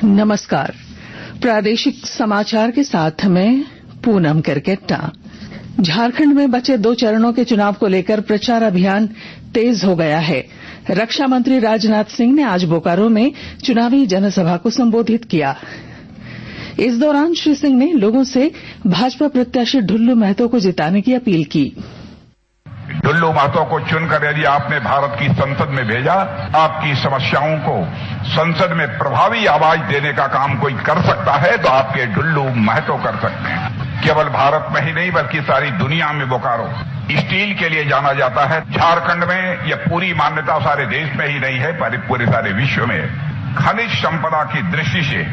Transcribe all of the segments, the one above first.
नमस्कार। प्रादेशिक समाचार के साथ मैं पूनम करकेट्टा। झारखंड में बचे 2 चरणों के चुनाव को लेकर प्रचार अभियान तेज हो गया है। रक्षा मंत्री राजनाथ सिंह ने आज बोकारो में चुनावी जनसभा को संबोधित किया। इस दौरान श्री सिंह ने लोगों से भाजपा प्रत्याशी ढुल्लू महतो को जिताने की अपील की। ढुल्लू महतो को चुनकर यदि आपने भारत की संसद में भेजा, आपकी समस्याओं को संसद में प्रभावी आवाज देने का काम कोई कर सकता है तो आपके ढुल्लू महतो कर सकते हैं। केवल भारत में ही नहीं बल्कि सारी दुनिया में बोकारो स्टील के लिए जाना जाता है। झारखंड में यह पूरी मान्यता सारे देश में ही नहीं है पर पूरे सारे विश्व में खनिज संपदा की दृष्टि से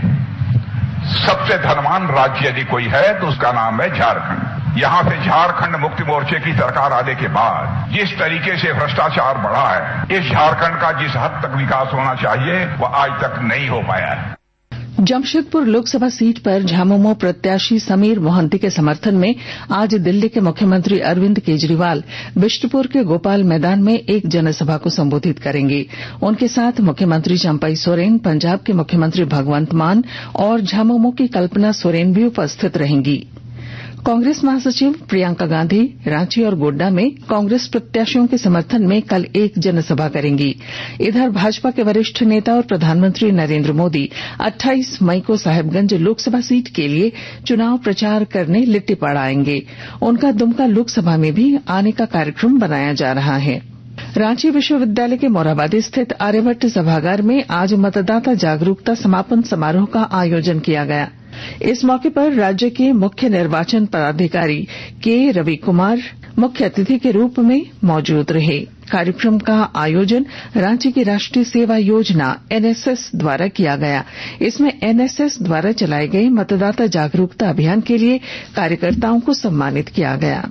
सबसे धनवान राज्य यदि कोई है तो उसका नाम है झारखंड। यहां से झारखंड मुक्ति मोर्चे की सरकार आने के बाद जिस तरीके से भ्रष्टाचार बढ़ा है, इस झारखंड का जिस हद तक विकास होना चाहिए वह आज तक नहीं हो पाया है। जमशेदपुर लोकसभा सीट पर झामुमो प्रत्याशी समीर मोहंती के समर्थन में आज दिल्ली के मुख्यमंत्री अरविंद केजरीवाल बिष्टुपुर के गोपाल मैदान में एक जनसभा को संबोधित करेंगे। उनके साथ मुख्यमंत्री चंपई सोरेन, पंजाब के मुख्यमंत्री भगवंत मान और झामुमो की कल्पना सोरेन भी उपस्थित रहेंगी। कांग्रेस महासचिव प्रियंका गांधी रांची और गोड्डा में कांग्रेस प्रत्याशियों के समर्थन में कल एक जनसभा करेंगी। इधर भाजपा के वरिष्ठ नेता और प्रधानमंत्री नरेंद्र मोदी 28 मई को साहिबगंज लोकसभा सीट के लिए चुनाव प्रचार करने लिट्टीपाड़ा आएंगे। उनका दुमका लोकसभा में भी आने का कार्यक्रम बनाया जा रहा है। रांची विश्वविद्यालय के मोरहाबादी स्थित आर्यभट्ट सभागार में आज मतदाता जागरूकता समापन समारोह का आयोजन किया गया। इस मौके पर राज्य के मुख्य निर्वाचन पदाधिकारी के रवि कुमार मुख्य अतिथि के रूप में मौजूद रहे। कार्यक्रम का आयोजन रांची की राष्ट्रीय सेवा योजना एनएसएस द्वारा किया गया। इसमें एनएसएस द्वारा चलाए गए मतदाता जागरूकता अभियान के लिए कार्यकर्ताओं को सम्मानित किया गया।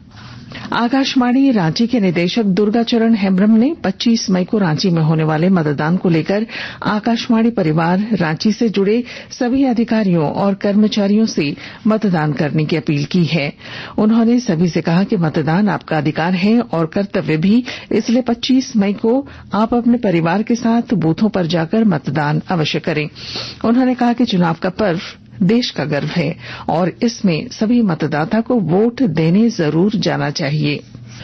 आकाशवाणी रांची के निदेशक दुर्गाचरण हेम्ब्रम ने 25 मई को रांची में होने वाले मतदान को लेकर आकाशवाणी परिवार रांची से जुड़े सभी अधिकारियों और कर्मचारियों से मतदान करने की अपील की है। उन्होंने सभी से कहा कि मतदान आपका अधिकार है और कर्तव्य भी, इसलिए 25 मई को आप अपने परिवार के साथ बूथों पर जाकर मतदान अवश्य करें। उन्होंने कहा कि चुनाव का पर्व देश का गर्व है और इसमें सभी मतदाता को वोट देने जरूर जाना चाहिए।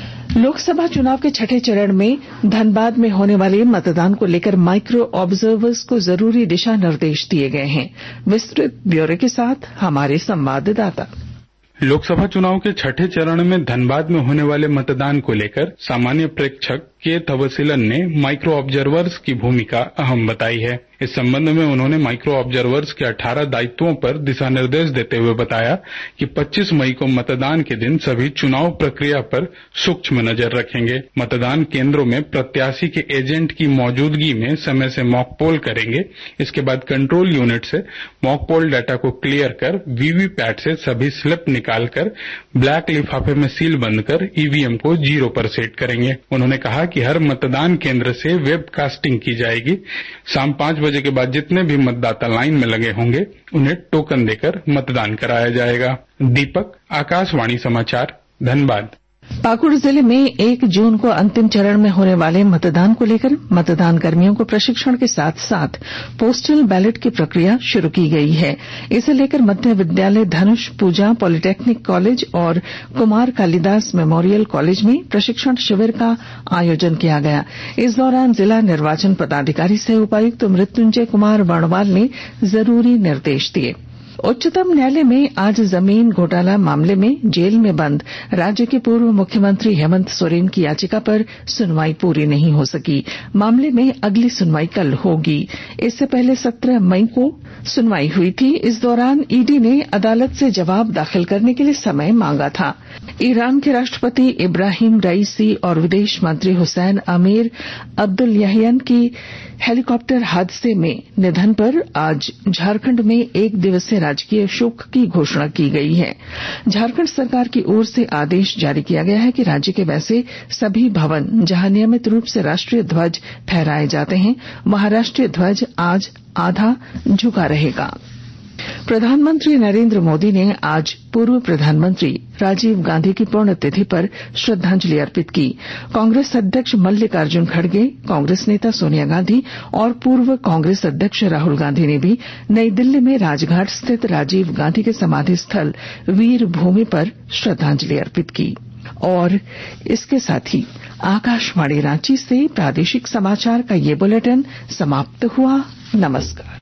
लोकसभा चुनाव के 6ठे चरण में धनबाद में होने वाले मतदान को लेकर माइक्रो ऑब्जर्वर्स को जरूरी दिशा निर्देश दिए गए हैं। विस्तृत ब्यौरे के साथ हमारे संवाददाता। लोकसभा चुनाव के 6ठे चरण में धनबाद में होने वाले मतदान को लेकर सामान्य प्रेक्षक के तवसीलन ने माइक्रो ऑब्जर्वर्स की भूमिका अहम बताई है। इस संबंध में उन्होंने माइक्रो ऑब्जर्वर्स के 18 दायित्वों पर दिशा निर्देश देते हुए बताया कि 25 मई को मतदान के दिन सभी चुनाव प्रक्रिया पर सूक्ष्म नजर रखेंगे। मतदान केंद्रों में प्रत्याशी के एजेंट की मौजूदगी में समय से मॉक पोल करेंगे। इसके बाद कंट्रोल यूनिट से मॉक पोल डाटा को क्लियर कर वीवीपैट से सभी स्लिप निकालकर ब्लैक लिफाफे में सील बंद कर ईवीएम को 0 पर सेट करेंगे। उन्होंने कहा कि हर मतदान केंद्र से वेबकास्टिंग की जाएगी। शाम 5 बजे के बाद जितने भी मतदाता लाइन में लगे होंगे उन्हें टोकन देकर मतदान कराया जाएगा। दीपक, आकाशवाणी समाचार, धनबाद। पाकुड़ जिले में 1 जून को अंतिम चरण में होने वाले मतदान को लेकर मतदान कर्मियों को प्रशिक्षण के साथ साथ पोस्टल बैलेट की प्रक्रिया शुरू की गई है। इसे लेकर मध्य विद्यालय धनुष पूजा पॉलिटेक्निक कॉलेज और कुमार कालिदास मेमोरियल कॉलेज में प्रशिक्षण शिविर का आयोजन किया गया। इस दौरान जिला निर्वाचन पदाधिकारी सह उपायुक्त मृत्युंजय कुमार वर्णवाल ने जरूरी निर्देश दिए। उच्चतम न्यायालय में आज जमीन घोटाला मामले में जेल में बंद राज्य के पूर्व मुख्यमंत्री हेमंत सोरेन की याचिका पर सुनवाई पूरी नहीं हो सकी। मामले में अगली सुनवाई कल होगी। इससे पहले 17 मई को सुनवाई हुई थी। इस दौरान ईडी ने अदालत से जवाब दाखिल करने के लिए समय मांगा था। ईरान के राष्ट्रपति इब्राहिम राइसी और विदेश मंत्री हुसैन अमीर अब्दुल्लाहियान की हेलीकॉप्टर हादसे में निधन पर आज झारखंड में 1 दिवसीय राजकीय शोक की घोषणा की गई है। झारखंड सरकार की ओर से आदेश जारी किया गया है कि राज्य के वैसे सभी भवन जहां नियमित रूप से राष्ट्रीय ध्वज फहराए जाते हैं वहां राष्ट्रीय ध्वज आज आधा झुका रहेगा। प्रधानमंत्री नरेंद्र मोदी ने आज पूर्व प्रधानमंत्री राजीव गांधी की पुण्यतिथि पर श्रद्धांजलि अर्पित की। कांग्रेस अध्यक्ष मल्लिकार्जुन खड़गे, कांग्रेस नेता सोनिया गांधी और पूर्व कांग्रेस अध्यक्ष राहुल गांधी ने भी नई दिल्ली में राजघाट स्थित राजीव गांधी के समाधि स्थल वीर भूमि पर श्रद्धांजलि अर्पित की। और इसके साथ ही आकाशवाणी रांची से प्रादेशिक समाचार का ये बुलेटिन समाप्त हुआ। नमस्कार।